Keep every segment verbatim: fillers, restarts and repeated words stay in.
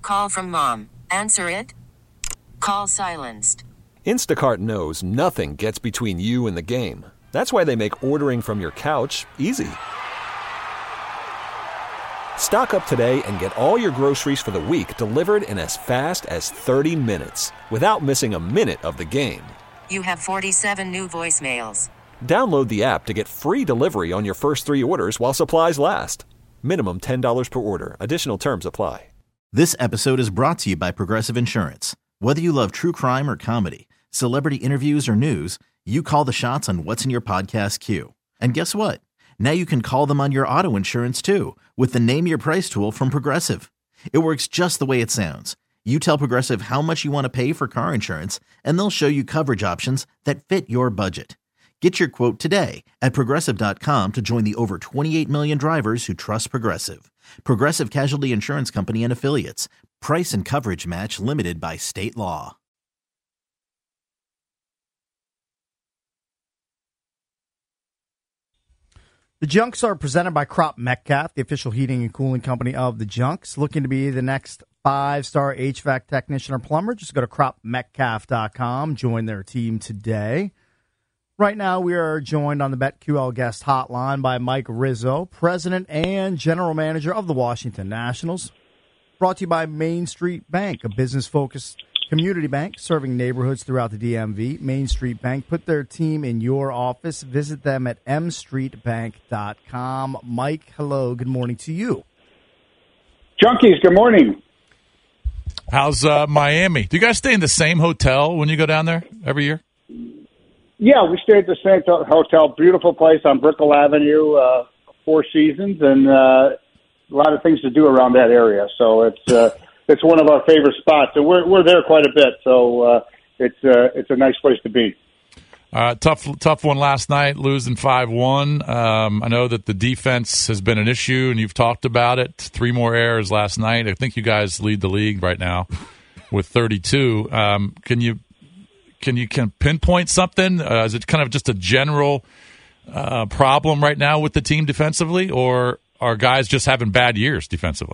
call from mom. Answer it. Call silenced. Instacart knows nothing gets between you and the game. That's why they make ordering from your couch easy. Stock up today and get all your groceries for the week delivered in as fast as thirty minutes without missing a minute of the game. You have forty-seven new voicemails. Download the app to get free delivery on your first three orders while supplies last. Minimum ten dollars per order. Additional terms apply. This episode is brought to you by Progressive Insurance. Whether you love true crime or comedy, celebrity interviews or news, you call the shots on what's in your podcast queue. And guess what? Now you can call them on your auto insurance too with the Name Your Price tool from Progressive. It works just the way it sounds. You tell Progressive how much you want to pay for car insurance, and they'll show you coverage options that fit your budget. Get your quote today at Progressive dot com to join the over twenty-eight million drivers who trust Progressive. Progressive Casualty Insurance Company and Affiliates. Price and coverage match limited by state law. The Junks are presented by Crop Metcalf, the official heating and cooling company of the Junks. Looking to be the next five-star H V A C technician or plumber? Just go to crop metcalf dot com. Join their team today. Right now, we are joined on the BetQL guest hotline by Mike Rizzo, president and general manager of the Washington Nationals. Brought to you by Main Street Bank, a business-focused community bank serving neighborhoods throughout the D M V. Main Street Bank, put their team in your office. Visit them at m street bank dot com. Mike, hello. Good morning to you. Junkies, good morning. How's uh, Miami? Do you guys stay in the same hotel when you go down there every year? Yeah, we stay at the same hotel. Beautiful place on Brickell Avenue, uh, Four Seasons, and uh, a lot of things to do around that area. So it's uh, it's one of our favorite spots, and we're we're there quite a bit. So uh, it's uh, it's a nice place to be. Uh, tough tough one last night, losing five one. Um, I know that the defense has been an issue, and you've talked about it. Three more errors last night. I think you guys lead the league right now with thirty-two. Um, can you can you can pinpoint something? Uh, is it kind of just a general uh, problem right now with the team defensively, or are guys just having bad years defensively?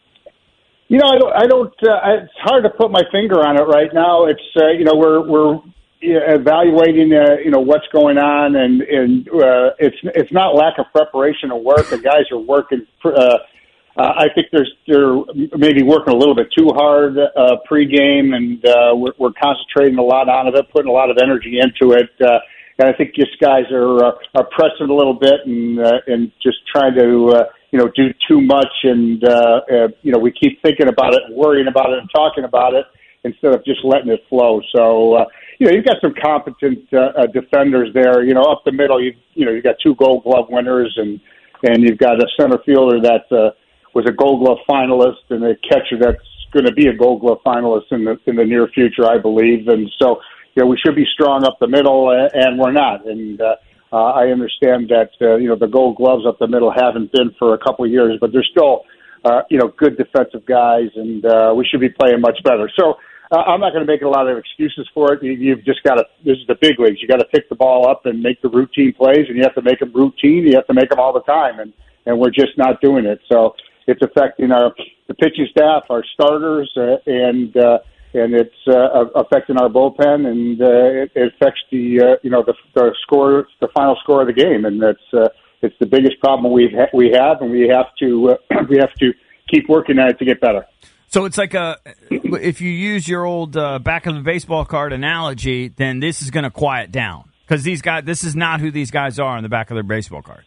You know, I don't. I don't uh, it's hard to put my finger on it right now. It's uh, you know we're we're. evaluating, uh, you know, what's going on, and, and uh, it's it's not lack of preparation or work. The guys are working. Uh, uh, I think there's they're maybe working a little bit too hard uh, pregame, and uh, we're, we're concentrating a lot on it, putting a lot of energy into it. Uh, and I think just guys are uh, are pressing a little bit and uh, and just trying to uh, you know do too much, and uh, uh, you know we keep thinking about it, and worrying about it, and talking about it instead of just letting it flow. So. Uh, You know, you've got some competent uh, uh, defenders there. You know, up the middle, you you know, you got two Gold Glove winners, and and you've got a center fielder that uh, was a Gold Glove finalist, and a catcher that's going to be a Gold Glove finalist in the in the near future, I believe. And so, you know, we should be strong up the middle, uh, and we're not. And uh, uh, I understand that uh, you know the Gold Gloves up the middle haven't been for a couple of years, but they're still uh, you know good defensive guys, and uh, we should be playing much better. So. Uh, I'm not going to make a lot of excuses for it. You, you've just got to, this is the big leagues. You got to pick the ball up and make the routine plays, and you have to make them routine. You have to make them all the time, and, and we're just not doing it. So it's affecting our, the pitching staff, our starters, uh, and, uh, and it's, uh, affecting our bullpen, and, uh, it, it affects the, uh, you know, the, the score, the final score of the game. And that's, uh, it's the biggest problem we've ha- we have, and we have to, uh, we have to keep working at it to get better. So it's like a, if you use your old uh, back of the baseball card analogy, then this is going to quiet down because these guys, this is not who these guys are on the back of their baseball card.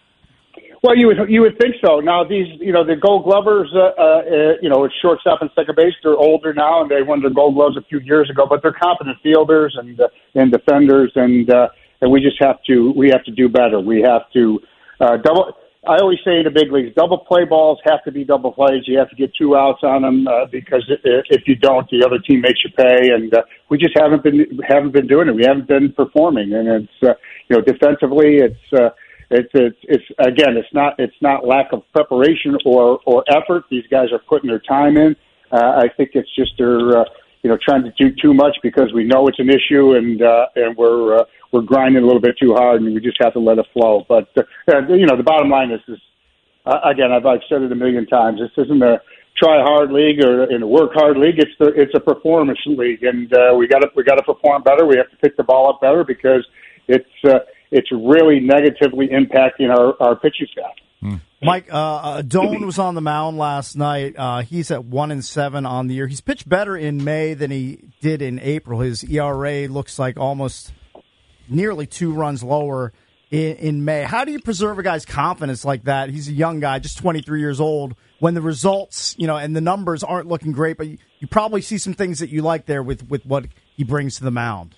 Well, you would you would think so. Now these, you know, the Gold Glovers, uh, uh, you know, it's shortstop and second base. They're older now, and they won their Gold Gloves a few years ago. But they're competent fielders and uh, and defenders, and uh, and we just have to we have to do better. We have to uh, double. I always say in the big leagues, double play balls have to be double plays. You have to get two outs on them uh, because if you don't, the other team makes you pay. And uh, we just haven't been haven't been doing it. We haven't been performing, and it's uh, you know defensively, it's uh, it's it's it's again, it's not it's not lack of preparation or or effort. These guys are putting their time in. Uh, I think it's just they're uh, you know trying to do too much because we know it's an issue, and uh, and we're. Uh, We're grinding a little bit too hard, and we just have to let it flow. But uh, you know, the bottom line is, is uh, again, I've, I've said it a million times. This isn't a try hard league or in a work hard league. It's the, it's a performance league, and uh, we got to we got to perform better. We have to pick the ball up better because it's uh, it's really negatively impacting our, our pitching staff. Hmm. Mike, uh, Doan was on the mound last night. Uh, he's at one and seven on the year. He's pitched better in May than he did in April. His E R A looks like almost nearly two runs lower in, in May. How do you preserve a guy's confidence like that? He's a young guy, just twenty-three years old, when the results, you know, and the numbers aren't looking great, but you, you probably see some things that you like there with, with what he brings to the mound.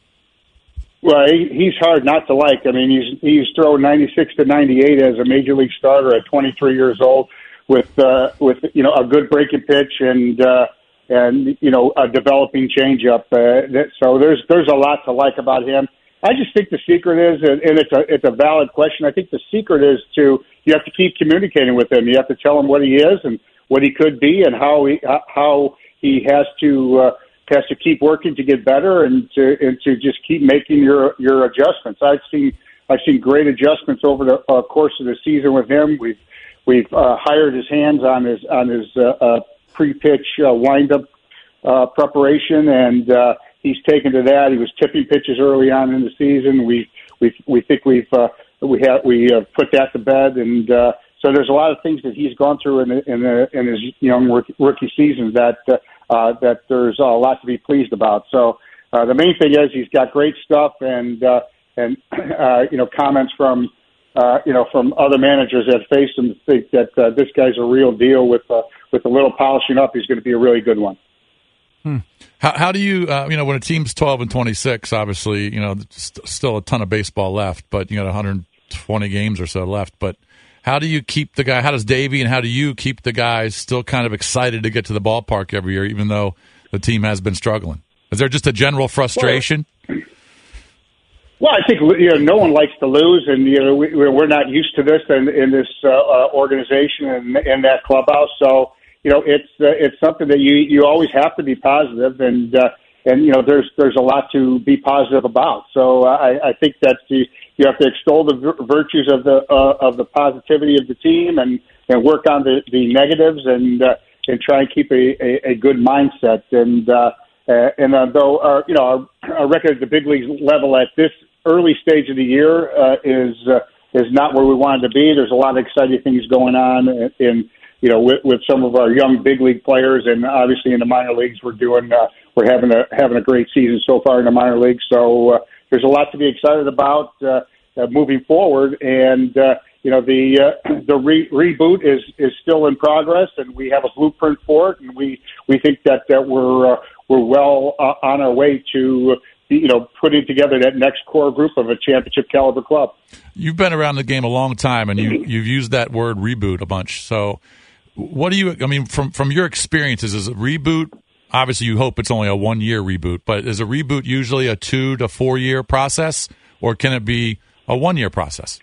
Well, he, he's hard not to like. I mean, he's he's thrown ninety-six to ninety-eight as a major league starter at twenty-three years old, with uh, with you know a good breaking pitch and uh, and you know a developing changeup. Uh, that, so there's there's a lot to like about him. I just think the secret is, and it's a it's a valid question. I think the secret is to you have to keep communicating with him. You have to tell him what he is and what he could be, and how he how he has to. Uh, has to keep working to get better and to and to just keep making your your adjustments. I've seen I've seen great adjustments over the uh, course of the season with him. We've we've uh, hired his hands on his on his uh, uh, pre-pitch uh, windup uh, preparation, and uh, he's taken to that. He was tipping pitches early on in the season. We we we think we've uh, we have we uh, put that to bed, and uh, so there's a lot of things that he's gone through in the, in, the, in his young rookie, rookie season that. Uh, Uh, that there's a lot to be pleased about. So uh, the main thing is he's got great stuff, and uh, and uh, you know comments from uh, you know from other managers that face him think that uh, this guy's a real deal. With uh, with a little polishing up, he's going to be a really good one. Hmm. How, how do you uh, you know when a team's twelve and twenty-six, obviously you know st- still a ton of baseball left, but you got one hundred twenty games or so left, but. How do you keep the guy? How does Davey and how do you keep the guys still kind of excited to get to the ballpark every year, even though the team has been struggling? Is there just a general frustration? Well, well I think you know no one likes to lose, and you know we, we're not used to this in, in this uh, uh, organization and in that clubhouse. So you know it's uh, it's something that you you always have to be positive, and uh, and you know there's there's a lot to be positive about. So uh, I, I think that's the. You have to extol the virtues of the uh, of the positivity of the team, and, and work on the, the negatives, and uh, and try and keep a, a, a good mindset. And uh, uh, and uh, though our you know our, our record at the big league level at this early stage of the year uh, is uh, is not where we wanted to be. There's a lot of exciting things going on in, in you know with, with some of our young big league players, and obviously in the minor leagues we're doing uh, we're having a having a great season so far in the minor leagues. So. Uh, There's a lot to be excited about uh, uh, moving forward, and uh, you know the uh, the re- reboot is, is still in progress, and we have a blueprint for it, and we, we think that, that we're uh, we're well uh, on our way to you know putting together that next core group of a championship caliber club. You've been around the game a long time, and you you've used that word reboot a bunch. So, what do you? I mean, from from your experiences, is a reboot? Obviously, you hope it's only a one-year reboot, but is a reboot usually a two- to four-year process, or can it be a one-year process?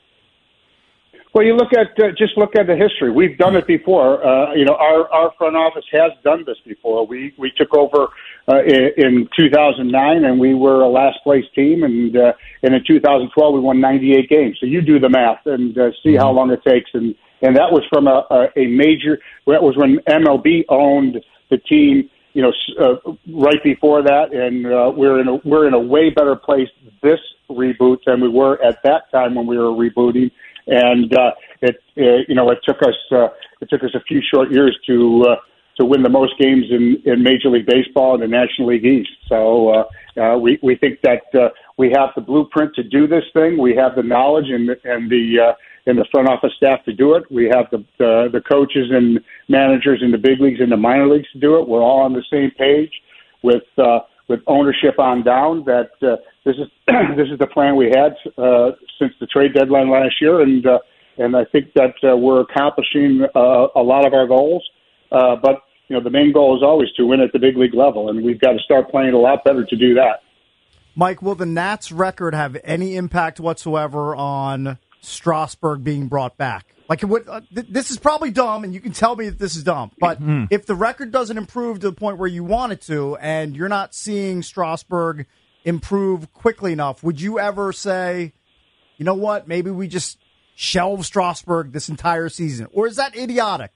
Well, you look at uh, just look at the history. We've done it before. Uh, you know, our, our front office has done this before. We we took over uh, in, in two thousand nine, and we were a last-place team, and uh, and in two thousand twelve we won ninety-eight games. So you do the math and uh, see how long it takes, and and that was from a, a, a major. That was when M L B owned the team. You know, uh, right before that, and uh, we're in a we're in a way better place this reboot than we were at that time when we were rebooting. And uh, it, uh, you know, it took us uh, it took us a few short years to uh, to win the most games in, in Major League Baseball and the National League East. So uh, uh, we we think that uh, we have the blueprint to do this thing. We have the knowledge and and the uh, and the front office staff to do it. We have the, the the coaches and managers in the big leagues and the minor leagues to do it. We're all on the same page with uh, with ownership on down. That uh, this is this is the plan we had uh, since the trade deadline last year, and uh, and I think that uh, we're accomplishing uh, a lot of our goals. Uh, but you know, the main goal is always to win at the big league level, and we've got to start playing a lot better to do that. Mike, will the Nats record have any impact whatsoever on Strasburg being brought back? Like, it would, uh, th- this is probably dumb, and you can tell me that this is dumb. But mm. if the record doesn't improve to the point where you want it to, and you're not seeing Strasburg improve quickly enough, would you ever say, you know what, maybe we just shelve Strasburg this entire season? Or is that idiotic?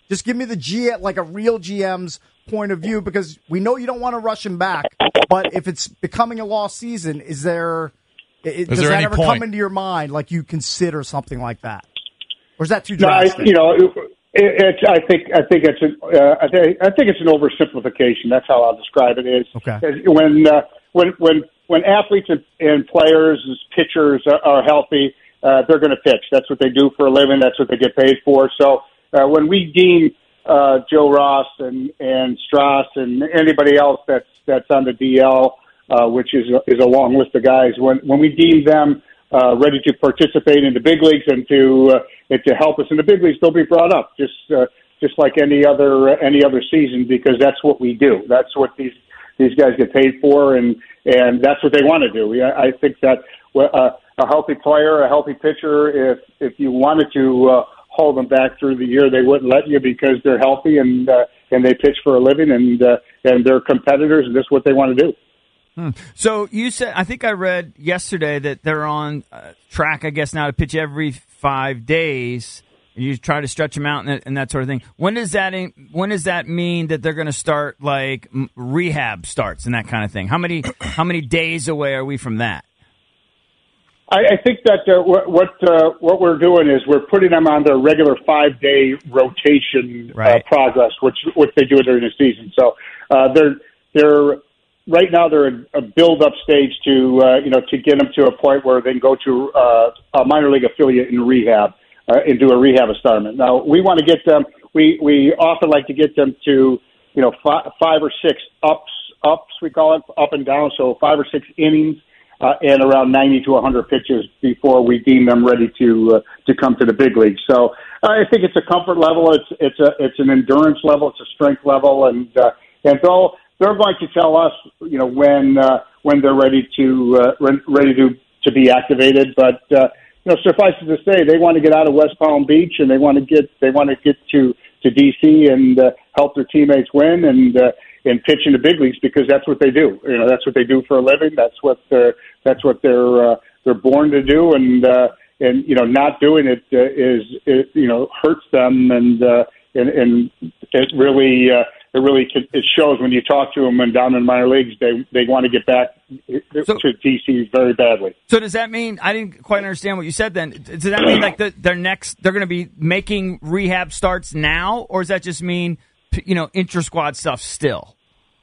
Just give me the G, like a real G M's point of view, because we know you don't want to rush him back. But if it's becoming a lost season, is there? It, is does there that any ever point? come into your mind? Like you consider something like that, or is that too No, I, drastic? you know, it, it's. I think. I think it's. An, uh, I think. I think it's an oversimplification. That's how I'll describe it. Is Okay. when uh, when when when athletes and, and players, as pitchers are, are healthy, uh, they're going to pitch. That's what they do for a living. That's what they get paid for. So uh, when we deem uh, Joe Ross and and Strauss and anybody else that's that's on the D L, uh, which is is a long list of guys, when when we deem them uh, ready to participate in the big leagues and to uh, and to help us in the big leagues, they'll be brought up just uh, just like any other uh, any other season, because that's what we do. That's what these these guys get paid for, and and that's what they want to do. I, I think that uh, a healthy player, a healthy pitcher, if if you wanted to uh, hold them back through the year, they wouldn't let you because they're healthy and uh, and they pitch for a living, and uh, and they're competitors, and that's what they want to do. Hmm. So you said, I think I read yesterday that they're on uh, track, I guess, now to pitch every five days. You try to stretch them out and that, and that sort of thing. When does that when does that mean that they're going to start like rehab starts and that kind of thing? How many how many days away are we from that? I, I think that uh, what what, uh, what we're doing is we're putting them on their regular five day rotation Right. uh, progress, which which they do during the season. So uh, they're they're right now they're in a build up stage to uh, you know to get them to a point where they can go to uh, a minor league affiliate in rehab. Uh, and do a rehab assignment. Now, we want to get them, we, we often like to get them to, you know, five, five or six ups, ups, we call it, up and down, so five or six innings uh, and around ninety to one hundred pitches before we deem them ready to uh, to come to the big league. So uh, I think it's a comfort level, it's it's a it's an endurance level, it's a strength level, and uh, and they'll, they're going to tell us, you know, when uh, when they're ready to uh, re- ready to to be activated, but. Uh, You know, suffice it to say, they want to get out of West Palm Beach and they want to get they want to get to to D C and uh, help their teammates win and uh, and pitch in the big leagues, because that's what they do. You know, that's what they do for a living. That's what they're that's what they're uh, they're born to do. And uh, and you know, not doing it uh, is it, you know hurts them, and uh, and and it really. Uh, It really it shows when you talk to them and down in the minor leagues. They they want to get back So, to D C very badly. So does that mean, I didn't quite understand what you said then, does that mean like the, their next, they're going to be making rehab starts now, or does that just mean, you know, intra-squad stuff still?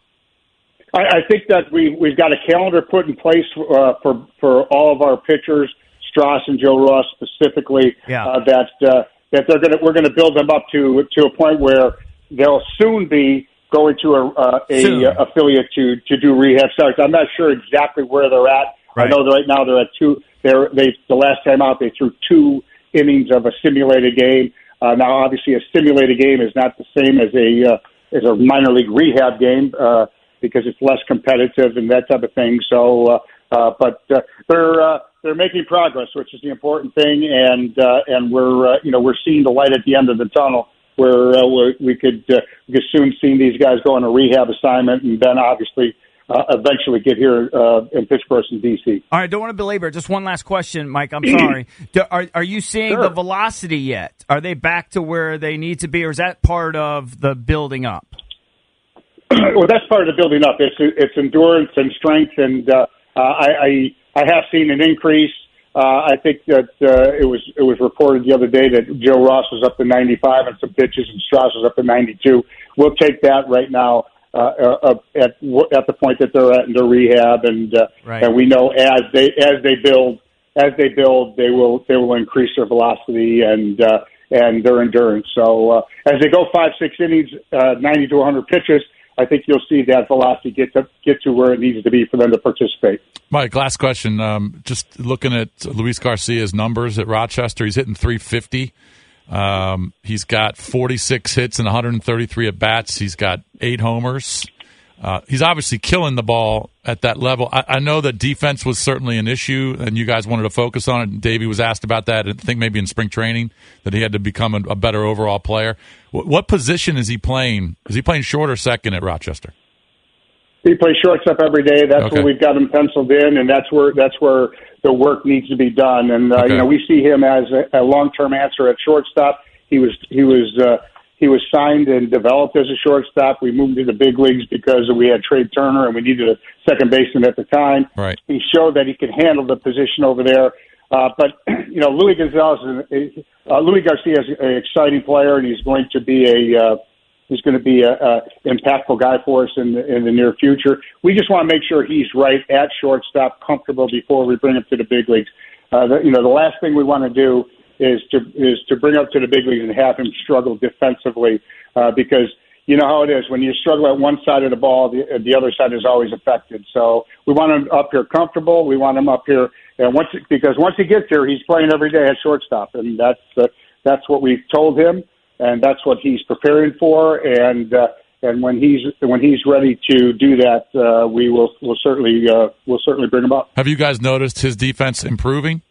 I, I think that we, we've got a calendar put in place uh, for, for all of our pitchers, Strauss and Joe Ross specifically, Yeah. uh, that uh, that they're going to we're going to build them up to to a point where they'll soon be going to a, uh, a Soon. uh, affiliate to, to do rehab starts. I'm not sure exactly where they're at. Right. I know that right now they're at two. They're they the last time out they threw two innings of a simulated game. Uh, now, obviously, a simulated game is not the same as a uh, as a minor league rehab game uh, because it's less competitive and that type of thing. So, uh, uh, but uh, they're uh, they're making progress, which is the important thing, and uh, and we're uh, you know we're seeing the light at the end of the tunnel. Where uh, we're, we could uh, we could soon see these guys go on a rehab assignment, and then obviously uh, eventually get here uh, in Pittsburgh and D C. All right, don't want to belabor. Just one last question, Mike. I'm sorry. Do, are are you seeing Sure. the velocity yet? Are they back to where they need to be, or is that part of the building up? Well, that's part of the building up. It's it's endurance and strength, and uh, uh, I, I I have seen an increase. Uh, I think that uh, it was it was reported the other day that Joe Ross was up to ninety-five and some pitches, and Strauss was up to ninety-two. We'll take that right now uh, uh, at at the point that they're at in their rehab, and uh, Right. and we know as they as they build as they build they will they will increase their velocity and uh, and their endurance. So uh, as they go five six innings, uh, ninety to one hundred pitches, I think you'll see that velocity get to get to where it needs to be for them to participate. Mike, last question. Um, just looking at Luis Garcia's numbers at Rochester, he's hitting three fifty. Um, he's got forty-six hits and one hundred thirty-three at bats. He's got eight homers. Uh, he's obviously killing the ball at that level. I, I know that defense was certainly an issue, and you guys wanted to focus on it. Davey was asked about that. I think maybe in spring training that he had to become a, a better overall player. W- what position is he playing? Is he playing short or second at Rochester? He plays shortstop every day. That's Okay. where we've got him penciled in, and that's where that's where the work needs to be done. And uh, Okay. you know, we see him as a, a long-term answer at shortstop. He was he was uh, he was signed and developed as a shortstop. We moved to the big leagues because we had Trey Turner and we needed a second baseman at the time. Right. He showed that he could handle the position over there. Uh, but, you know, Louis Gonzalez, is, uh, Louis Garcia is an exciting player, and he's going to be a uh, he's going to be a, a impactful guy for us in the, in the near future. We just want to make sure he's right at shortstop, comfortable before we bring him to the big leagues. Uh, the, you know, the last thing we want to do is to is to bring up to the big leagues and have him struggle defensively, uh, because you know how it is when you struggle at one side of the ball, the, the other side is always affected. So we want him up here comfortable. We want him up here, and once because once he gets here, he's playing every day at shortstop, and that's uh, that's what we've told him, and that's what he's preparing for, and uh, and when he's when he's ready to do that, uh, we will will certainly uh, will certainly bring him up. Have you guys noticed his defense improving?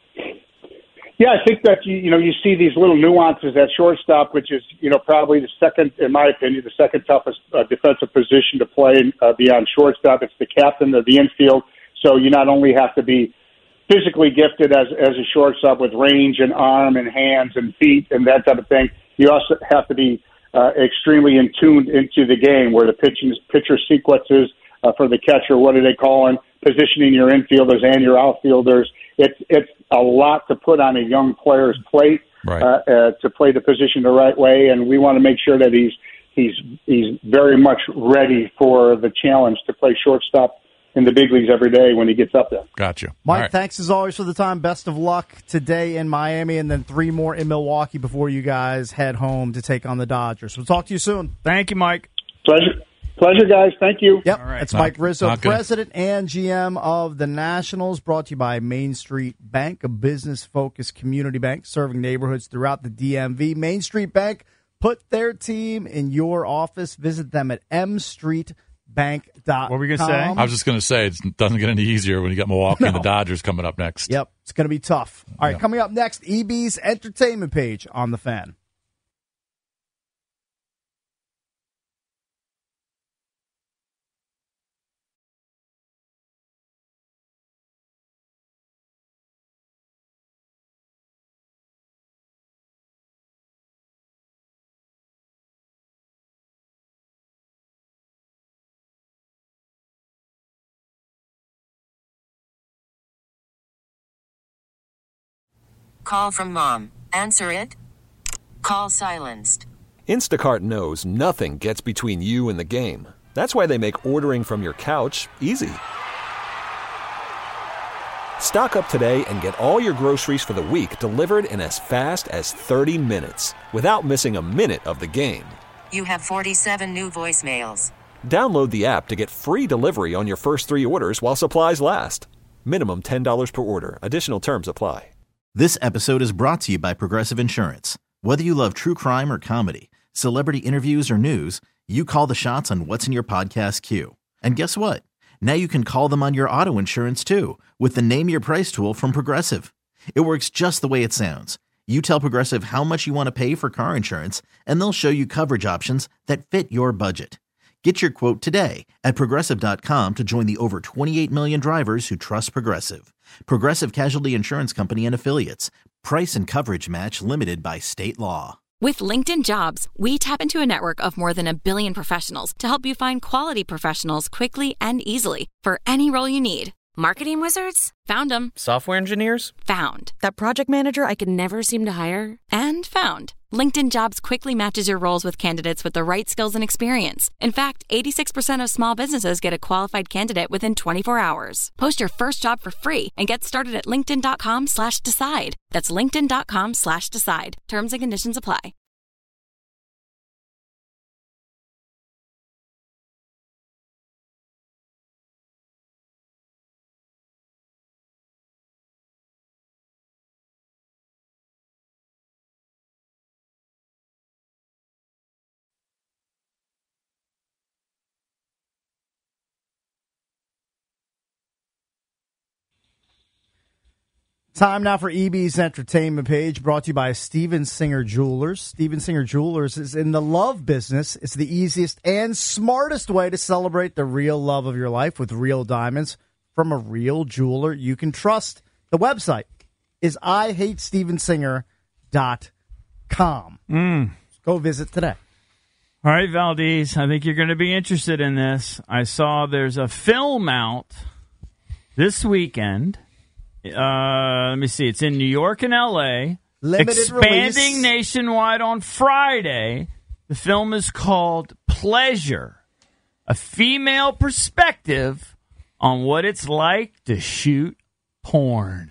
Yeah, I think that you you know you see these little nuances at shortstop, which is you know probably the second, in my opinion, the second toughest uh, defensive position to play uh, beyond shortstop. It's the captain of the infield, so you not only have to be physically gifted as as a shortstop with range and arm and hands and feet and that type of thing, you also have to be uh, extremely in tuned into the game, where the pitching pitcher sequences uh, for the catcher, what do they call them? Positioning your infielders and your outfielders. It's it's a lot to put on a young player's plate, right. uh, uh, to play the position the right way, and we want to make sure that he's he's he's very much ready for the challenge to play shortstop in the big leagues every day when he gets up there. Gotcha. Mike, right. thanks as always for the time. Best of luck today in Miami, and then three more in Milwaukee before you guys head home to take on the Dodgers. We'll talk to you soon. Thank you, Mike. Pleasure. Pleasure, guys. Thank you. Yep, All right. it's Not- Mike Rizzo, not good. President and G M of the Nationals, brought to you by Main Street Bank, a business-focused community bank serving neighborhoods throughout the D M V. Main Street Bank, put their team in your office. Visit them at m street bank dot com. What were we gonna say? I was just going to say, it doesn't get any easier when you got Milwaukee and the No. Dodgers coming up next. Yep, it's going to be tough. All right, Yep. coming up next, E B's entertainment page on the Fan. Call from mom. Answer it. Call silenced. Instacart knows nothing gets between you and the game. That's why they make ordering from your couch easy. Stock up today and get all your groceries for the week delivered in as fast as thirty minutes without missing a minute of the game. You have forty-seven new voicemails. Download the app to get free delivery on your first three orders while supplies last. Minimum ten dollars per order. Additional terms apply. This episode is brought to you by Progressive Insurance. Whether you love true crime or comedy, celebrity interviews or news, you call the shots on what's in your podcast queue. And guess what? Now you can call them on your auto insurance too with the Name Your Price tool from Progressive. It works just the way it sounds. You tell Progressive how much you want to pay for car insurance, and they'll show you coverage options that fit your budget. Get your quote today at Progressive dot com to join the over twenty-eight million drivers who trust Progressive. Progressive Casualty Insurance Company and Affiliates. Price and coverage match limited by state law. With LinkedIn Jobs, we tap into a network of more than a billion professionals to help you find quality professionals quickly and easily for any role you need. Marketing wizards? Found them. Software engineers? Found. That project manager I could never seem to hire? And found. LinkedIn Jobs quickly matches your roles with candidates with the right skills and experience. In fact, eighty-six percent of small businesses get a qualified candidate within twenty-four hours. Post your first job for free and get started at linkedin.com slash decide. That's linkedin.com slash decide. Terms and conditions apply. Time now for E B's entertainment page, brought to you by Steven Singer Jewelers. Steven Singer Jewelers is in the love business. It's the easiest and smartest way to celebrate the real love of your life with real diamonds from a real jeweler you can trust. The website is I hate steven singer dot com. Mm. Let's Go visit today. All right, Valdez, I think you're going to be interested in this. I saw there's a film out this weekend. Uh, let me see. It's in New York and L A. Limited expanding release. nationwide on Friday. The film is called Pleasure, a female perspective on what it's like to shoot porn.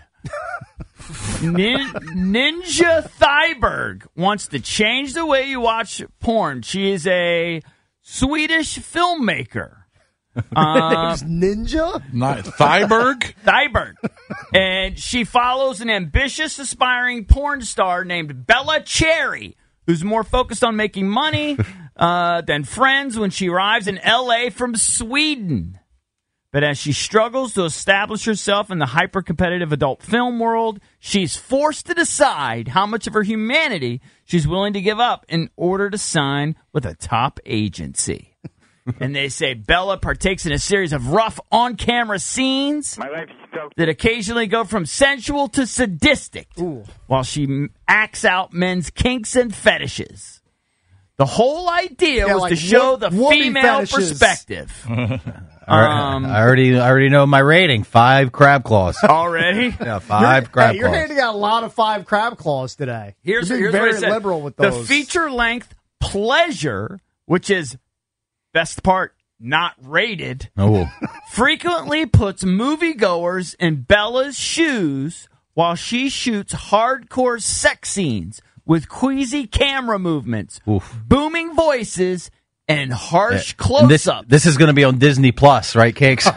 Nin- Ninja Thyberg wants to change the way you watch porn. She is a Swedish filmmaker. Uh, Ninja? Not Thyberg? Thyberg. And she follows an ambitious, aspiring porn star named Bella Cherry, who's more focused on making money uh, than friends when she arrives in L A from Sweden. But as she struggles to establish herself in the hyper-competitive adult film world, she's forced to decide how much of her humanity she's willing to give up in order to sign with a top agency. And they say Bella partakes in a series of rough on-camera scenes that occasionally go from sensual to sadistic Ooh. while she m- acts out men's kinks and fetishes. The whole idea Yeah, was like to show wo- the woman female fetishes. perspective. Um, I already, I already know my rating. Five crab claws. Already? Yeah, five You're, crab hey, you're claws. handing out a lot of five crab claws today. Here's, you're being here's very what it said. liberal with The those. feature-length Pleasure, which is, best part, not rated, Oh, frequently puts moviegoers in Bella's shoes while she shoots hardcore sex scenes with queasy camera movements, oof. booming voices, and harsh And this, close-ups. this is going to be on Disney Plus, right, Cakes?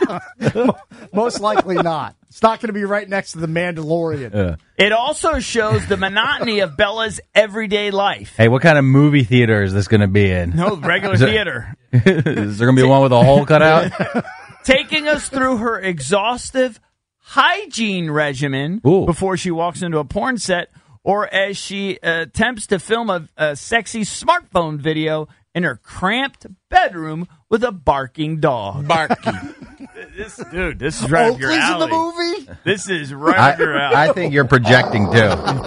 Most likely not. It's not going to be right next to the Mandalorian. Yeah. It also shows the monotony of Bella's everyday life. Hey, what kind of movie theater is this going to be in? No, regular Is it- theater. Is there going to be one with a hole cut out? Taking us through her exhaustive hygiene regimen Ooh. before she walks into a porn set, or as she uh, attempts to film a, a sexy smartphone video in her cramped bedroom with a barking dog. Barking. This dude, this is right up your Oakley's in the alley. movie? This is right I, up your alley. I think you're projecting too.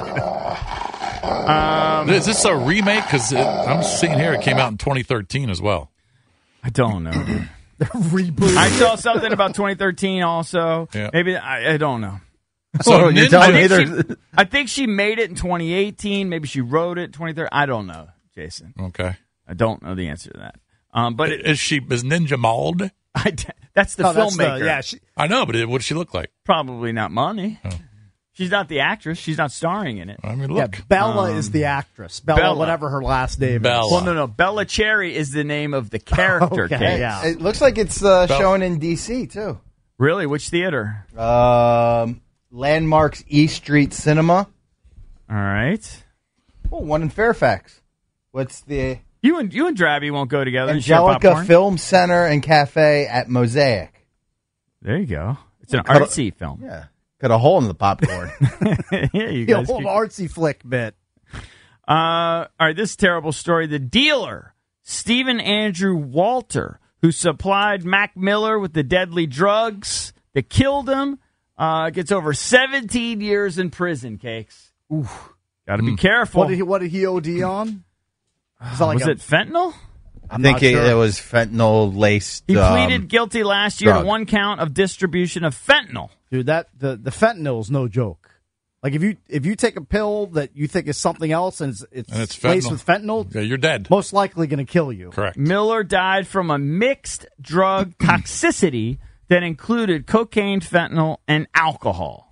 Um, Is this a remake? Because I'm seeing here it came out in twenty thirteen as well. I don't know. Dude. Reboot. I saw something about twenty thirteen also. Yeah. Maybe I, I don't know. So Oh, you're Ninja- telling I me think, there's... she, I think she made it in twenty eighteen. Maybe she wrote it in twenty thirteen. I don't know, Jason. Okay. I don't know the answer to that. Um, but it, Is she is Ninja mauled? I, that's the Oh, that's the- filmmaker. yeah, she, I know, but it, what does she look like? Probably not money. Oh. She's not the actress. She's not starring in it. I mean, yeah, look. Bella Um, is the actress. Bella, Bella. whatever her last name Bella. is. Well, no, no. Bella Cherry is the name of the character. Okay, Kate. yeah. It looks like it's uh, Bell- showing in D C too. Really? Which theater? Um, Landmarks East Street Cinema. All right. Oh, one in Fairfax. What's the You and you and Drabby won't go together. and share Angelica popcorn? Film Center and Cafe at Mosaic? There you go. It's an Cut a- artsy film. Yeah, cut a hole in the popcorn. yeah, you The guys. old keep- artsy flick bit. Uh, all right, this terrible story. The dealer, Stephen Andrew Walter, who supplied Mac Miller with the deadly drugs that killed him, uh, gets over seventeen years in prison, Cakes. Oof. Got to be careful. What did he, what did he O D on? Is that like Was a- it fentanyl? I'm I think not it, sure. it was fentanyl laced. He um, pleaded guilty last year drug. to one count of distribution of fentanyl. Dude, that the, the fentanyl is no joke. Like if you if you take a pill that you think is something else and it's, it's, And it's laced fentanyl. with fentanyl, Yeah, you're dead. most likely going to kill you. Correct. Miller died from a mixed drug toxicity that included cocaine, fentanyl, and alcohol.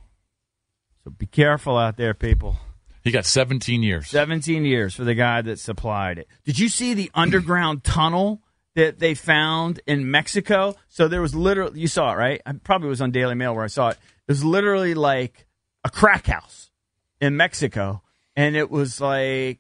So be careful out there, people. He got seventeen years. seventeen years for the guy that supplied it. Did you see the underground tunnel that they found in Mexico? So there was literally, you saw it, right? I probably was on Daily Mail where I saw it. It was literally like a crack house in Mexico. And it was like,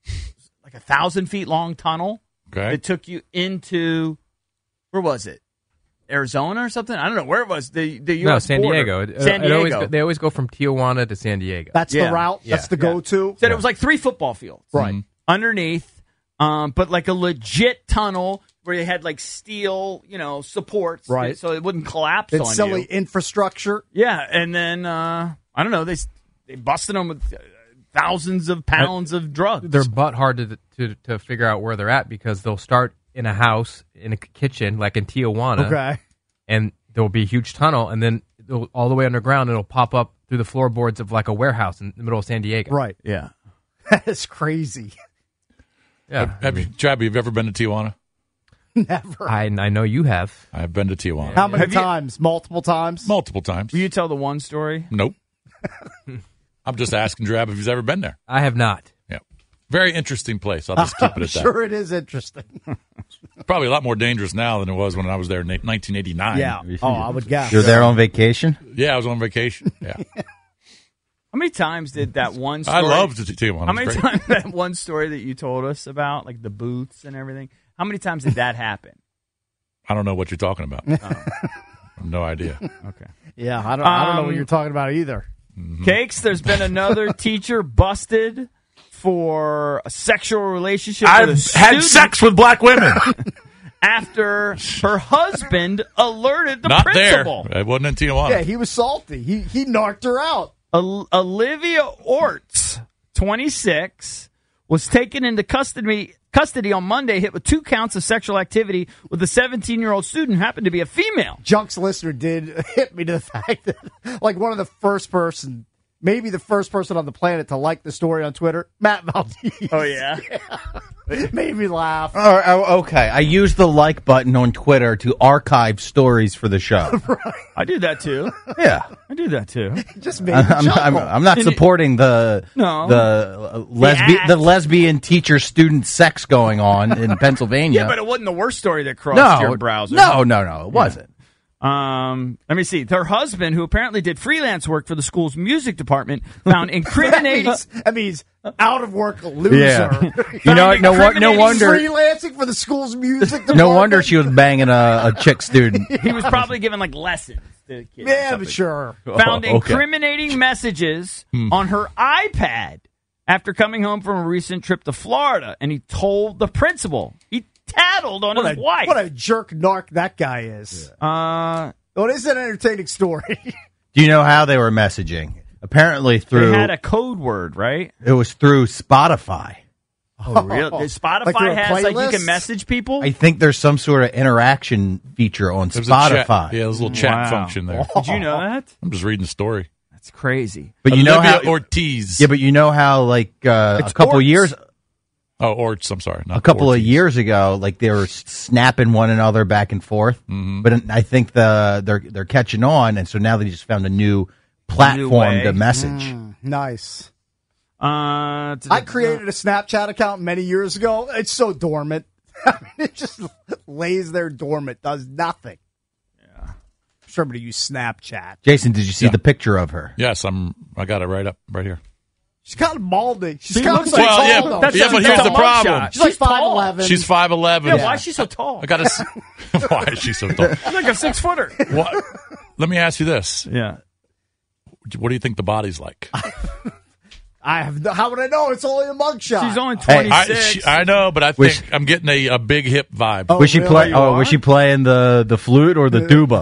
like a thousand feet long tunnel. Okay. It took you into, where was it? Arizona or something? I don't know where it was. The the U S No, San border. Diego. It- San it always Diego. go- they always go from Tijuana to San Diego. That's Yeah. the route. Yeah. That's the Yeah. go-to. Said it was like three football fields. Right. Underneath, um, but like a legit tunnel where you had like steel, you know, supports. Right. So it wouldn't collapse It's on silly you. infrastructure. Yeah. And then, uh, I don't know, they they busted them with uh, thousands of pounds of drugs. They're butt hard to, to to figure out where they're at because they'll start in a house, in a kitchen, like in Tijuana. Okay. And there will be a huge tunnel, and then it'll, all the way underground, it'll pop up through the floorboards of like a warehouse in the middle of San Diego. Right. Yeah. That's crazy. Yeah. Have, have you, Jabby, have you ever been to Tijuana? Never. I, I know you have. I've been to Tijuana. How many Have you- times? Multiple times? Multiple times. Will you tell the one story? Nope. I'm just asking Drab if he's ever been there. I have not. Yeah. Very interesting place. I'll just keep it I'm at that. sure it is interesting. Probably a lot more dangerous now than it was when I was there in nineteen eighty-nine. Yeah. Oh, I would guess. You're there on vacation? Yeah, I was on vacation. Yeah. How many times did that one story? I loved Tijuana. How It was many great. times that one story that you told us about, like the booths and everything, how many times did that happen? I don't know what you're talking about. I have no idea. Okay. Yeah, I don't, I don't know Um, what you're talking about either. Cakes, there's been another teacher busted for a sexual relationship I've with a had student sex with black women. after her husband alerted the Not principal. there. It wasn't in Tijuana. Yeah, he was salty. He he knocked her out. Ol- Olivia Orts, twenty-six, was taken into custody custody on Monday, hit with two counts of sexual activity with a seventeen-year-old student who happened to be a female. Junk's listener did hit me to the fact that, like, one of the first person, maybe the first person on the planet to like the story on Twitter, Matt Valdez. Oh, yeah? It made me laugh. Oh, oh, okay. I use the like button on Twitter to archive stories for the show. I do that, too. Yeah. I do that, too. It just made me I'm, chuckle. I'm, I'm not supporting the No. the uh, lesbian act. the lesbian teacher student sex going on in Pennsylvania. Yeah, but it wasn't the worst story that crossed no, your browser. no, no, no, it wasn't. Um, let me see. Their husband, who apparently did freelance work for the school's music department, found incriminating. That means, that means out of work loser. Yeah. You know, no, wo- no wonder, Freelancing for the school's music department. no wonder she was banging a, a chick student. He was probably giving like lessons to kids. or Yeah, something. but sure. Found Oh, okay. incriminating messages on her iPad after coming home from a recent trip to Florida, and he told the principal. He tattled on What his a, wife. what a jerk narc that guy is. uh, Well, it is an entertaining story. Do you know how they were messaging? Apparently through they had a code word, right? it was through Spotify. Oh, really? Spotify Like through a has like you playlist? can message people. I think there's some sort of interaction feature on There's a chat- Spotify. yeah, there's a little chat Wow. function there. Did you know that? I'm just reading the story. That's crazy. But you know Olivia how Ortiz. Yeah, but you know how like uh, a It's couple Orts. years Oh, Orts. I'm sorry. Not a couple Ortiz. of years ago, like they were s- snapping one another back and forth. Mm-hmm. But I think the they're they're catching on, and so now they just found a new platform way. to message. Mm, nice. Uh, I created a Snapchat account many years ago. It's so dormant. I mean, it just lays there dormant, does nothing. Yeah. I'm sure everybody use Snapchat. Jason, did you see Yeah. the picture of her? Yes, I'm. I got it right up right here. She's kind of balding. She's She kind looks of like- Well, tall, yeah, though. but- yeah, but here's That's the a problem. mugshot. She's like She's tall. five eleven. She's five eleven. Yeah, why is she so tall? I got to. Why is she so tall? She's like a six footer. What? Let me ask you this: Yeah. What do you think the body's like? I have. No, how would I know? It's only a mugshot. She's only Hey, I, twenty-six. she, I know, but I think Wish- I'm getting a, a big hip vibe. Oh, was she really? play? You Oh, are? was she playing the the flute or the tuba?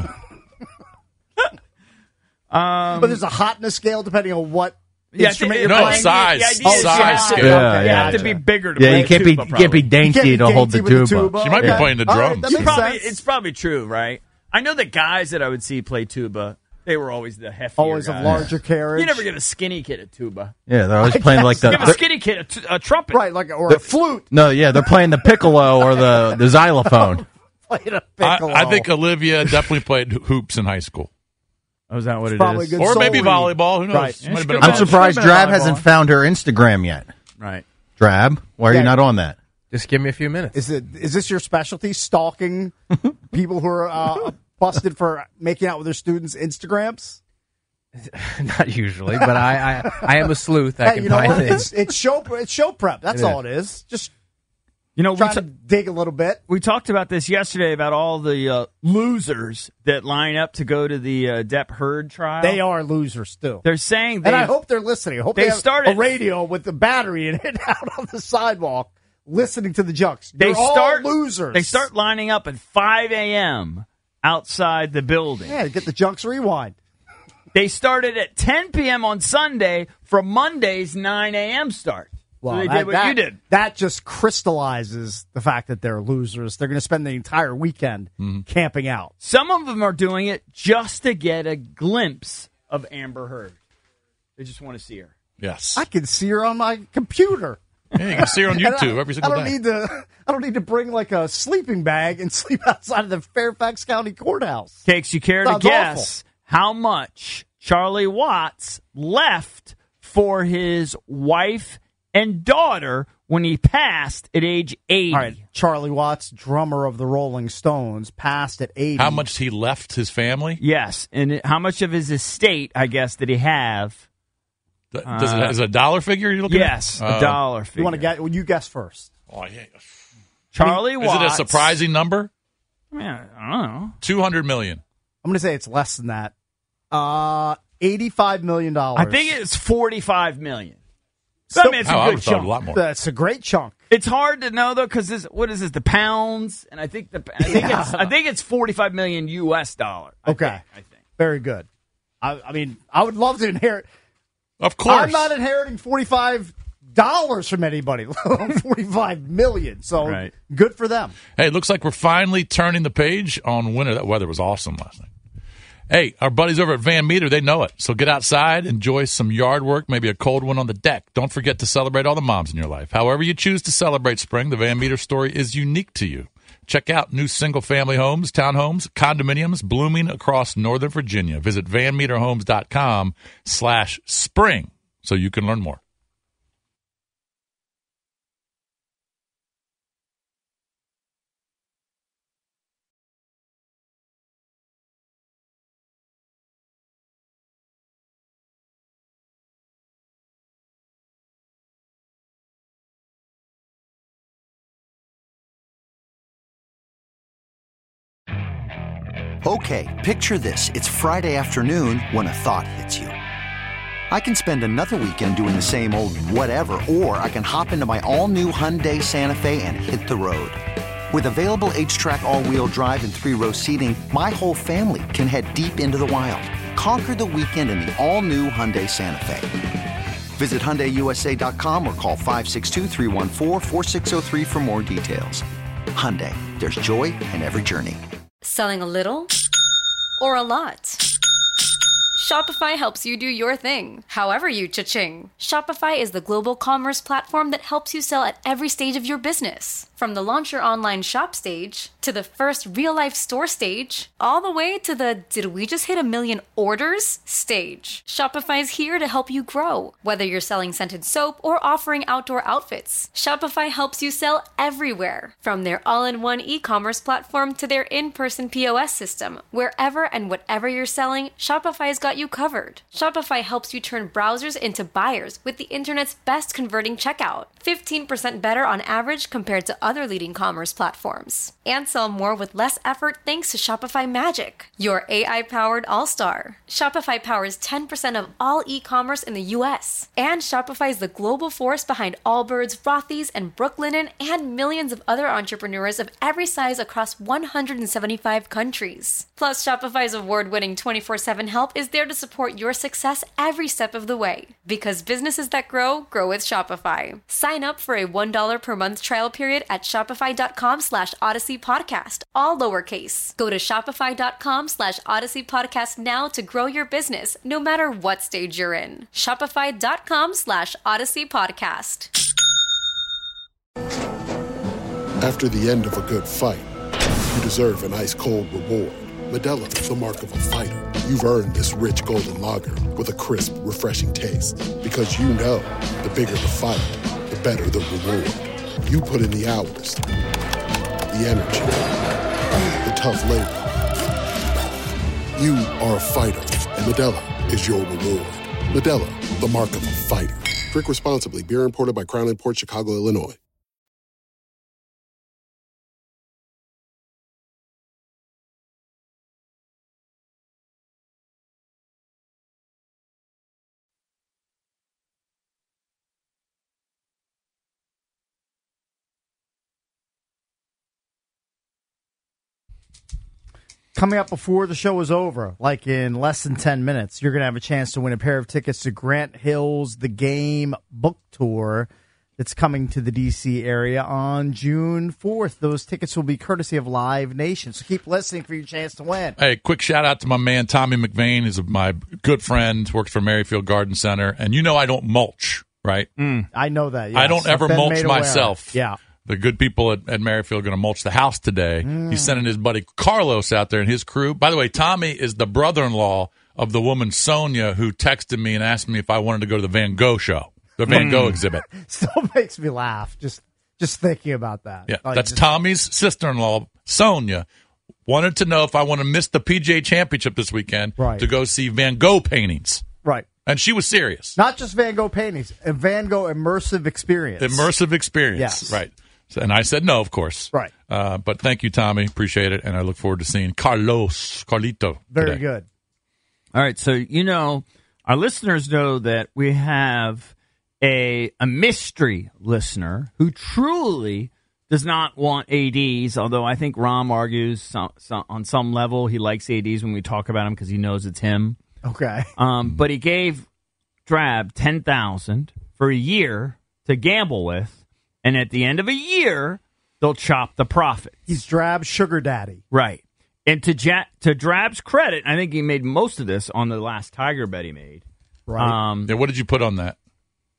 um, But there's a hotness scale depending on what yeah, instrument the- you're No, playing. size. The idea is you Size have to- scale. Yeah, you yeah. have to be bigger to yeah, play you can't be tuba, you can't be probably. You can't dainty be to hold the dainty with tuba. the tuba. She might be Yeah. playing the All right, drums. that It's makes probably, sense. it's probably true, right? I know the guys that I would see play tuba, they were always the heftier Always guys. of larger carriage. You never get a skinny kid at tuba. Yeah, they're always playing like the. You have a they're- skinny kid, a, t- a trumpet. right, like or a flute. no, yeah, they're playing the piccolo or the the xylophone. Playing a I, piccolo. I think Olivia definitely played hoops in high school, Oh, is that what it Probably is? good. or soul maybe read. volleyball. Who knows? Right. Might have Yeah, been a she I'm could- volleyball. surprised Should've been a Drab volleyball. hasn't found her Instagram yet. Right. Drab, why are you Yeah. not on that? Just give me a few minutes. Is it? Is this your specialty? Stalking people who are uh, busted for making out with their students' Instagrams. Not usually, but I, I, I am a sleuth. I Hey, can you know find what? things. It's, it's show. It's show prep. That's It all it is. Just You know, we, trying t- to dig a little bit. we talked about this yesterday about all the uh, losers that line up to go to the uh, Depp Heard trial. They are losers too. They're saying they And I hope they're listening. I hope they they, have started- a radio with the battery in it out on the sidewalk, listening to the junks. they They're start all losers. They start lining up at five a.m. outside the building. Yeah, get the junks rewind. They started at ten p.m. on Sunday for Monday's nine a.m. start. Well, so they that, did what that, you did. That just crystallizes the fact that they're losers. They're going to spend the entire weekend Mm-hmm. camping out. Some of them are doing it just to get a glimpse of Amber Heard. They just want to see her. Yes. I can see her on my computer. Yeah, you can see her on YouTube I, every single I don't day. Need to, I don't need to bring like a sleeping bag and sleep outside of the Fairfax County Courthouse. Cakes, you care Sounds to guess awful. how much Charlie Watts left for his wife and daughter when he passed at age eighty? All right, Charlie Watts, drummer of the Rolling Stones, passed at eighty. How much he left his family? Yes, and it- how much of his estate, I guess, did he have? Th- Does it, is it a dollar figure you're looking Yes, at? a dollar figure. You want to get? Well, you guess first. Oh, yeah. Charlie Is Watts. it a surprising number? Yeah, I don't know. two hundred million. I'm going to say it's less than that. Uh, eighty-five million dollars. I think it's forty-five million. Still- I mean, it's Oh, I a would've good thought a chunk. lot more. That's a great chunk. It's hard to know though because this. What is this? The pounds, and I think the. I think Yeah. it's. I think it's forty-five million U S dollar. I Okay. think, I think. Very good. I, I mean, I would love to inherit. Of course. I'm not inheriting forty-five dollars from anybody, let alone forty-five million. So Right. good for them. Hey, it looks like we're finally turning the page on winter. That weather was awesome last night. Hey, our buddies over at Van Meter, they know it. So get outside, enjoy some yard work, maybe a cold one on the deck. Don't forget to celebrate all the moms in your life. However you choose to celebrate spring, the Van Meter story is unique to you. Check out new single-family homes, townhomes, condominiums blooming across Northern Virginia. Visit van meter homes dot com slash spring so you can learn more. Okay, picture this. It's Friday afternoon when a thought hits you. I can spend another weekend doing the same old whatever, or I can hop into my all-new Hyundai Santa Fe and hit the road. With available H-Track all-wheel drive and three-row seating, my whole family can head deep into the wild. Conquer the weekend in the all-new Hyundai Santa Fe. Visit Hyundai U S A dot com or call five six two, three one four, four six zero three for more details. Hyundai, there's joy in every journey. Selling a little or a lot? Shopify helps you do your thing, however you cha-ching. Shopify is the global commerce platform that helps you sell at every stage of your business. From the launch your online shop stage, to the first real-life store stage, all the way to the did we just hit a million orders stage. Shopify is here to help you grow. Whether you're selling scented soap or offering outdoor outfits, Shopify helps you sell everywhere. From their all-in-one e-commerce platform to their in-person P O S system, wherever and whatever you're selling, Shopify's got you covered. Shopify helps you turn browsers into buyers with the internet's best converting checkout. fifteen percent better on average compared to other leading commerce platforms. And sell more with less effort thanks to Shopify Magic, your A I-powered all-star. Shopify powers ten percent of all e-commerce in the U S. And Shopify is the global force behind Allbirds, Rothy's, and Brooklinen, and millions of other entrepreneurs of every size across one hundred seventy-five countries. Plus, Shopify's award-winning twenty-four seven help is there to support your success every step of the way. Because businesses that grow, grow with Shopify. Sign up for a one dollar per month trial period at shopify.com slash Odyssey Podcast, all lowercase. Go to shopify.com slash Odyssey Podcast now to grow your business, no matter what stage you're in. Shopify.com slash Odyssey Podcast. After the end of a good fight, you deserve an ice-cold reward. Modelo is the mark of a fighter. You've earned this rich golden lager with a crisp, refreshing taste. Because you know, the bigger the fight, the better the reward. You put in the hours, the energy, the tough labor. You are a fighter, and Modelo is your reward. Modelo, the mark of a fighter. Drink responsibly. Beer imported by Crown Imports, Chicago, Illinois. Coming up before the show is over, like in less than ten minutes, you're going to have a chance to win a pair of tickets to Grant Hill's The Game book tour that's coming to the D C area on June fourth. Those tickets will be courtesy of Live Nation, so keep listening for your chance to win. Hey, quick shout out to my man Tommy McVeigh. He's my good friend, works for Merrifield Garden Center. And you know I don't mulch, right? Mm, I know that, yes. I don't ever I've been mulch made aware. myself. Yeah. The good people at, at Merrifield are going to mulch the house today. Mm. He's sending his buddy Carlos out there and his crew. By the way, Tommy is the brother-in-law of the woman Sonia who texted me and asked me if I wanted to go to the Van Gogh show, the Van Mm. Gogh exhibit. Still makes me laugh just just thinking about that. Yeah, Like, that's just- Tommy's sister-in-law, Sonia, wanted to know if I want to miss the P G A Championship this weekend Right. to go see Van Gogh paintings. Right. And she was serious. Not just Van Gogh paintings, a Van Gogh immersive experience. Immersive experience. Yes. Right. So, and I said no, of course. Right. Uh, but thank you, Tommy. Appreciate it. And I look forward to seeing Carlos, Carlito. Very today. good. All right, so you know, our listeners know that we have a a mystery listener who truly does not want A Ds, although I think Rom argues some, some, on some level he likes A Ds when we talk about him because he knows it's him. Okay. Um, but he gave Drab ten thousand dollars for a year to gamble with, and at the end of a year, they'll chop the profit. He's Drab's sugar daddy. Right. And to ja- to Drab's credit, I think he made most of this on the last Tiger bet he made. Right. Um, Yeah, what did you put on that?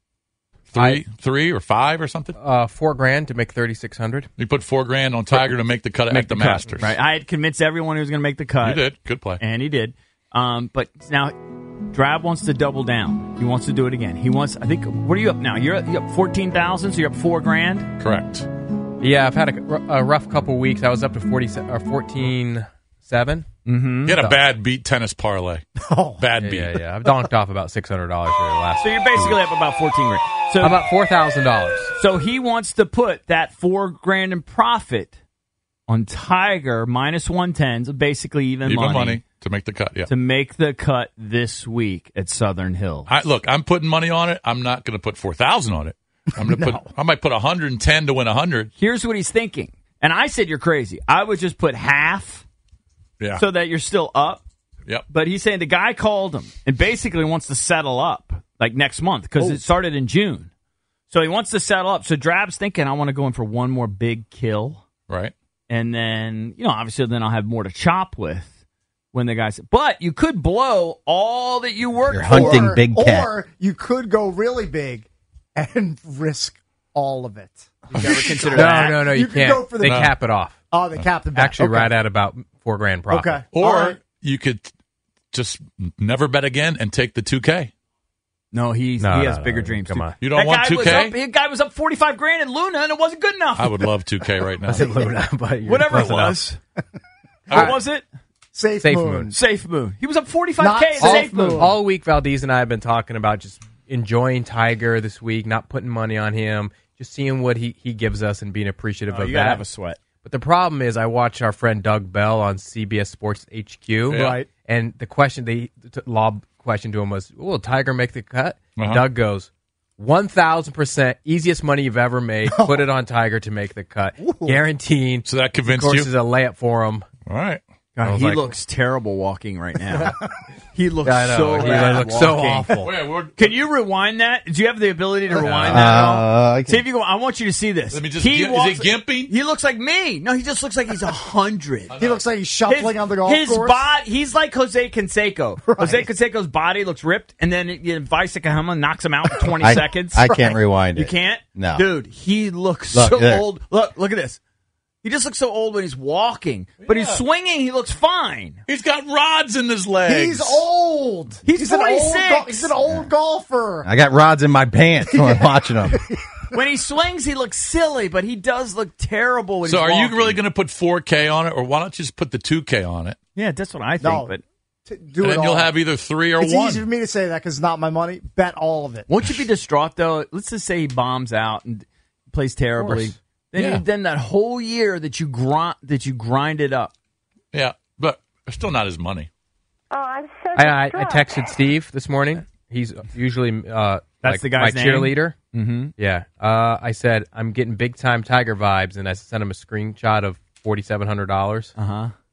Three, three or five or something? Uh, four grand to make thirty-six hundred. You put four grand on Tiger to make the cut make at the, the cut, Masters. Right. I had convinced everyone he was going to make the cut. You did. Good play. And he did. Um, but now Drab wants to double down. He wants to do it again. He wants, I think, what are you up now? You're, you're up fourteen thousand, so you're up four grand? Correct. Yeah, I've had a, a rough couple weeks. I was up to forty or fourteen seven. Mm-hmm. He had a bad beat tennis parlay. Oh. Bad Yeah, beat. yeah, yeah. I've donked off about six hundred dollars for the last. So you're basically up about fourteen grand. So about four thousand dollars. So he wants to put that four grand in profit on Tiger minus one ten, so basically even, Even money, money to make the cut, yeah. to make the cut this week at Southern Hill. I, look, I'm putting money on it. I'm not going to put four thousand on it. I'm going to No. put. I might put one hundred ten to win one hundred. Here's what he's thinking. And I said you're crazy. I would just put half Yeah. so that you're still up. Yep. But he's saying the guy called him and basically wants to settle up like next month because Oh. it started in June. So he wants to settle up. So Drab's thinking, I want to go in for one more big kill. Right. And then, you know, obviously then I'll have more to chop with when the guy said, but you could blow all that you worked You're for. hunting or, big cat. Or you could go really big and risk all of it. You ever consider No, that? no, no, you, You could can't. go for the- they No. cap it off. Oh, they capped the bet. Actually, Okay. right at about four grand profit. Okay. Or All right. you could just never bet again and take the two K. No, he's, No, he no, has no, bigger no, dreams. come too. on. You don't that want guy two was K? up- The guy was up forty-five grand in Luna, and it wasn't good enough. I would love two K right now. I said Luna, but you're Whatever it close enough. was. What was it? Safe, Safe moon. moon. Safe Moon. He was up forty-five Not K in Safe Safe Moon. Moon. All week, Valdez and I have been talking about just enjoying Tiger this week, not putting money on him, just seeing what he, he gives us and being appreciative Oh, of you gotta that. have a sweat. But the problem is, I watch our friend Doug Bell on C B S Sports H Q, Yeah. Right. and the question they the lob question to him was, "Will Tiger make the cut?" Uh-huh. Doug goes, one thousand percent easiest money you've ever made. Put it on Tiger to make the cut, guaranteed." So that Of convinced course, you? is a layup for him. All right. I God, was he like- looks terrible walking right now. He looks I know, so he bad looks so walking. awful. Wait, we're, Can you rewind that? Do you have the ability to rewind Uh, that at all? I can- See if you go. I want you to see this. Let me just He gi- is walks- he gimping? He looks like me. No, he just looks like he's a hundred. He looks like he's shuffling on the golf his course. body, he's like Jose Canseco. Jose Canseco's body looks ripped, and then you know, Vicekahama knocks him out in twenty I- seconds. I can't rewind You it. can't? No. Dude, he looks Look, so there. old. Look, look at this. He just looks so old when he's walking, but he's Yeah. swinging. He looks fine. He's got rods in his legs. He's old. He's an old forty-six. gol- He's an old golfer. I got rods in my pants when I'm watching them. When he swings, he looks silly, but he does look terrible. When So he's are you walking. really going to put four K on it, or why don't you just put the two K on it? Yeah, that's what I think. No. But T- do And it then you'll all. have either three or It's one. easy for me to say that because it's not my money. Bet all of it. won't you be distraught though? Let's just say he bombs out and plays terribly. course. Then, Yeah. then that whole year that you grind that you grind it up. Yeah, but it's still not his money. Oh, I'm so I, I, I distraught. texted Steve this morning. He's usually uh, That's like the guy's my name? cheerleader. Mm-hmm. Yeah. Uh, I said, I'm getting big time Tiger vibes, and I sent him a screenshot of forty-seven hundred dollars Uh huh.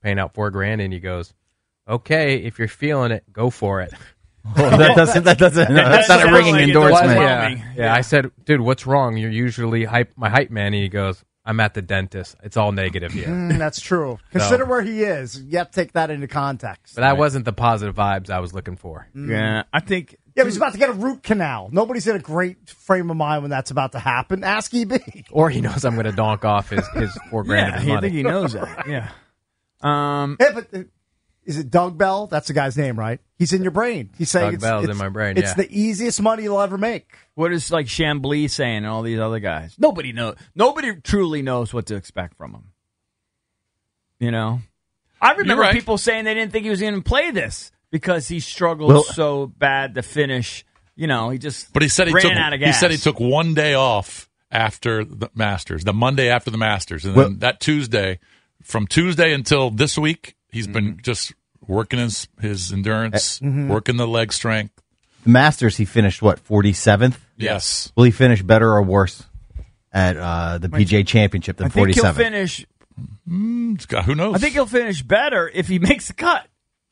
paying out four grand, and he goes, "Okay, if you're feeling it, go for it." Oh, that doesn't. That doesn't. No, that's not a ringing like endorsement. Yeah, yeah. I said, "Dude, what's wrong? You're usually hype, my hype man." And he goes, "I'm at the dentist. It's all negative here." Mm, that's true. Consider so, where he is. You have to take that into context. But that right. wasn't the positive vibes I was looking for. Mm. Yeah, I think. Yeah, he's about to get a root canal. Nobody's in a great frame of mind when that's about to happen. Ask E B. Or he knows I'm going to donk off his, his four grand yeah, of his money. I think he knows that. Yeah. Um, yeah, but the, is it Doug Bell? That's the guy's name, right? He's in your brain. He's saying Doug it's, Bell's it's, in my brain. It's yeah. the easiest money you'll ever make. What is like Chambly saying and all these other guys? Nobody knows. Nobody truly knows what to expect from him. You know, I remember right. people saying they didn't think he was going to play this because he struggled well, so bad to finish. You know, he just but he said he ran took out of gas. he said he took one day off after the Masters, the Monday after the Masters, and well, then that Tuesday, from Tuesday until this week, he's mm-hmm. been just working his his endurance, mm-hmm. working the leg strength. The Masters, he finished what forty-seventh? Yes. Will he finish better or worse at uh, the P G A Championship than forty-seven? I think he'll finish. Mm, who knows? I think he'll finish better if he makes the cut.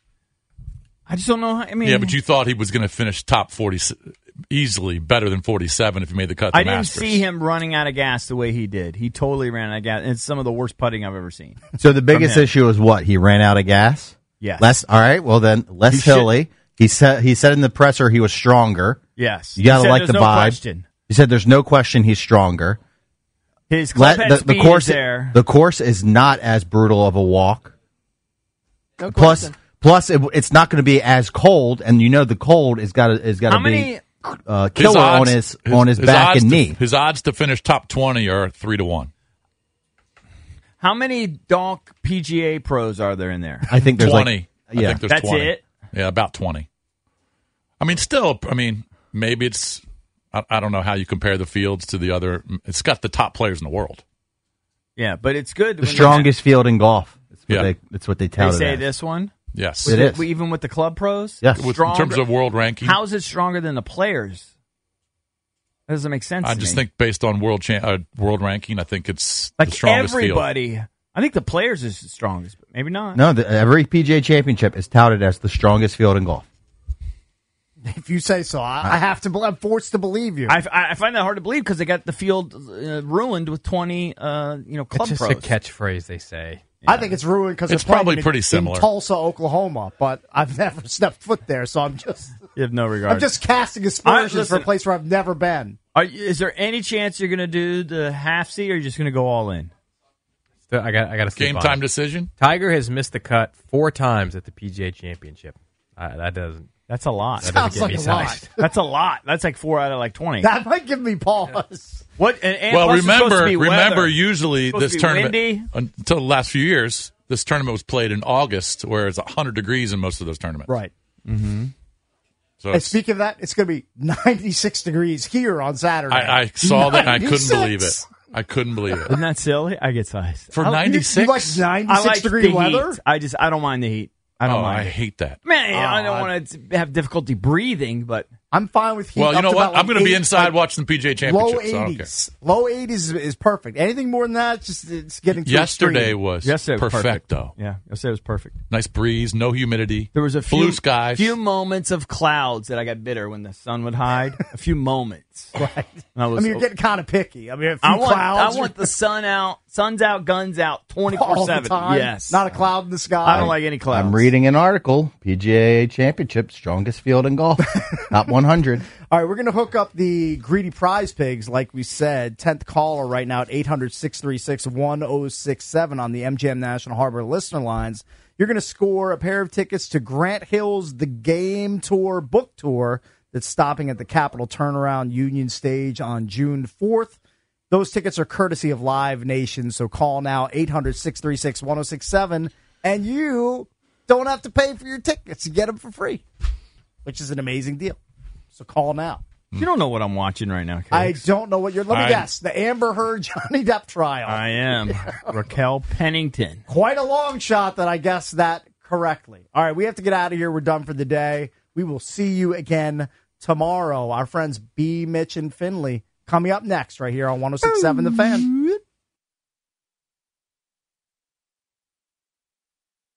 I just don't know. How, I mean, yeah, but you thought he was going to finish top forty easily, better than forty-seven if he made the cut. To I didn't Masters. see him running out of gas the way he did. He totally ran out of gas. It's some of the worst putting I've ever seen. So the biggest issue is what? He ran out of gas. Yes. Les, all right. Well, then Les He Hilly. He said he said in the presser he was stronger. Yes. You got to like the no vibe. Question. He said there's no question he's stronger. His club Let, head the, the speed course, is there. The course is not as brutal of a walk. No plus, question. plus it, it's not going to be as cold, and you know the cold is got is got to be many, uh, killer odds, on his, his on his, his back and to, knee. His odds to finish top twenty are three to one. How many donk P G A pros are there in there? I think there's twenty. Like, yeah, I think there's that's twenty. it. Yeah, about twenty. I mean, still, I mean, maybe it's. I, I don't know how you compare the fields to the other. It's got the top players in the world. Yeah, but it's good. The strongest field in golf. That's what yeah. they, that's what they tell They say as. this one? Yes. It with is. The, even with the club pros? Yes. With, in terms of world ranking. How is it stronger than the players? That doesn't make sense I to just me. think based on world cha- uh, world ranking, I think it's like the strongest everybody. field. I think the players is the strongest, but maybe not. No, the, every P G A Championship is touted as the strongest field in golf. If you say so, I, I have to. I'm forced to believe you. I, I find that hard to believe because they got the field uh, ruined with twenty, uh, you know, club it's just pros. a catchphrase they say. I think it's ruined because It's they're playing probably in, pretty similar. in Tulsa, Oklahoma. But I've never stepped foot there, so I'm just. You have no regard. I'm just casting aspersions I, listen, for a place where I've never been. Are, is there any chance you're going to do the half seat, or are you just going to go all in? So I got. I got to Game time decision. Tiger has missed the cut four times at the P G A Championship. Uh, that doesn't. That's a lot. That Sounds doesn't like get a me lot. sized. That's a lot. That's like four out of like twenty. That might give me pause. What? And, and Well, plus it's supposed to remember, be remember, weather. usually Supposed this to be tournament windy. until the last few years, this tournament was played in August, where it's one hundred degrees in most of those tournaments. Right. Mm-hmm. So And it's- speaking of that, it's going to be ninety-six degrees here on Saturday. I, I saw that and I couldn't ninety-six. believe it. I couldn't believe it. Isn't that silly? I get sized. For You- ninety-six? You like ninety-six I like degree the weather? heat. I just I don't mind the heat. I don't oh, mind. I it. hate that. Man, I Oh, don't I- want to have difficulty breathing, but I'm fine with heat. Well, you up know to what? about, like, I'm going to be eight- inside like, watching the P G A Championship. Low so I don't care. eighties. Low eighties is, is perfect. Anything more than that, just it's getting too Yesterday extreme. was yesterday was perfect. perfecto. Yeah, yesterday was perfect. Nice breeze, no humidity. There was a few, blue skies. few moments of clouds that I got bitter when the sun would hide. a few moments. Right. I, was, I mean, you're getting kind of picky. I mean, a few I want, clouds. I want the sun out, sun's out, guns out, twenty-four all the seven. time. Yes. Not a cloud in the sky. I don't like any clouds. I'm reading an article. P G A Championship, strongest field in golf, top one hundred. All right, we're going to hook up the Greedy Prize Pigs, like we said. tenth caller right now at eight hundred, six three six, one oh six seven on the M G M National Harbor listener lines. You're going to score a pair of tickets to Grant Hill's The Game Tour book tour that's stopping at the Capitol Turnaround Union Stage on June fourth. Those tickets are courtesy of Live Nation, so call now, eight hundred, six three six, one oh six seven, and you don't have to pay for your tickets. You get them for free, which is an amazing deal. So call now. You don't know what I'm watching right now, Case. I don't know what you're. Let me I- guess. The Amber Heard Johnny Depp trial. I am. Raquel Pennington. Quite a long shot that I guessed that correctly. All right, we have to get out of here. We're done for the day. We will see you again tomorrow. Our friends B, Mitch, and Finley coming up next right here on one oh six point seven The Fan.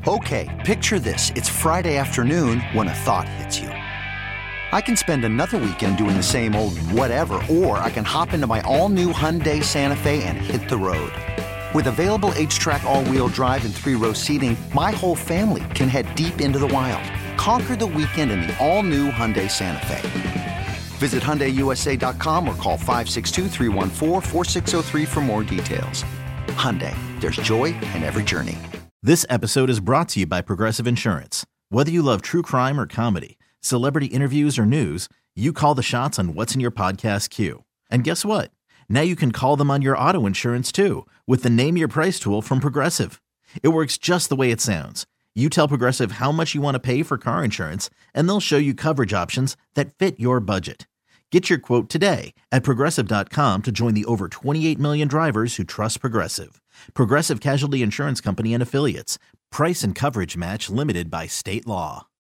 Okay, picture this. It's Friday afternoon when a thought hits you. I can spend another weekend doing the same old whatever, or I can hop into my all-new Hyundai Santa Fe and hit the road. With available H-Track all-wheel drive and three-row seating, my whole family can head deep into the wild. Conquer the weekend in the all-new Hyundai Santa Fe. Visit Hyundai U S A dot com or call five six two, three one four, four six zero three for more details. Hyundai, there's joy in every journey. This episode is brought to you by Progressive Insurance. Whether you love true crime or comedy, celebrity interviews or news, you call the shots on what's in your podcast queue. And guess what? Now you can call them on your auto insurance too with the Name Your Price tool from Progressive. It works just the way it sounds. You tell Progressive how much you want to pay for car insurance, and they'll show you coverage options that fit your budget. Get your quote today at Progressive dot com to join the over twenty-eight million drivers who trust Progressive. Progressive Casualty Insurance Company and Affiliates. Price and coverage match limited by state law.